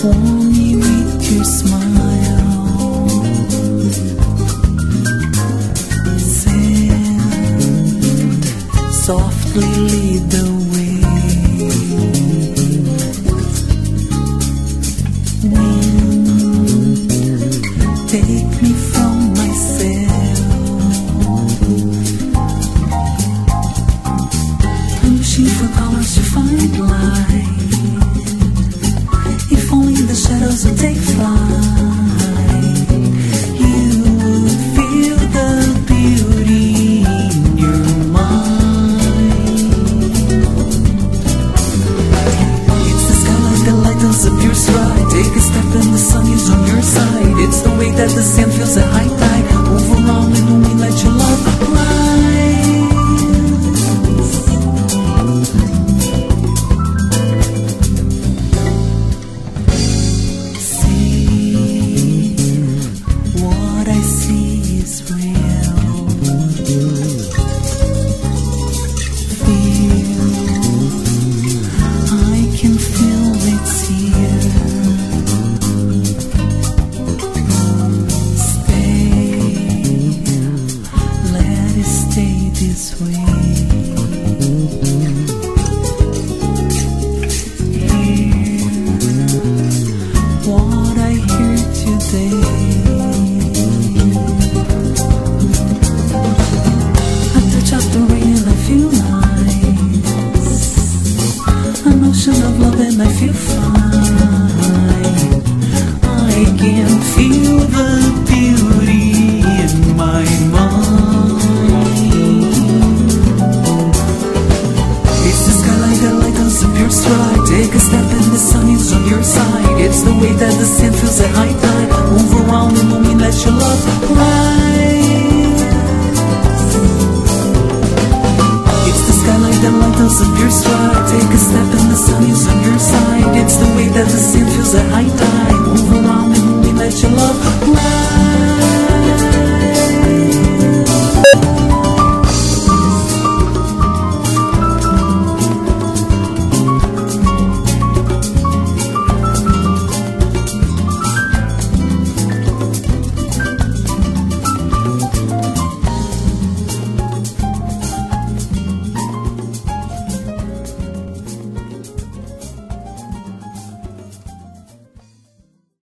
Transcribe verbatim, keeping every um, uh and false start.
warm me with your smile. Sand softly lead the way. Wind, take me from myself. I'm wishing for colors to find light. If only the shadows would take flight, you would feel the beauty in your mind. It's the skylight that lightens up your stride. Take a step and the sun is on your side. It's the way that the sand feels at high tide. Overwhelming when we let your love rise. This way. Hear what I hear today. I touch out the rain and I feel nice. An ocean of love and I feel fine. I can feel the beauty in my mind. Your stride, take a step and the sun is on your side. It's the way that the sand feels at high tide. Overwhelming when we let your love rise. It's the skylight that lightens up your stride. Take a step and the sun is on your side. It's the way that the sand feels at high tide. Overwhelming when we let your love rise.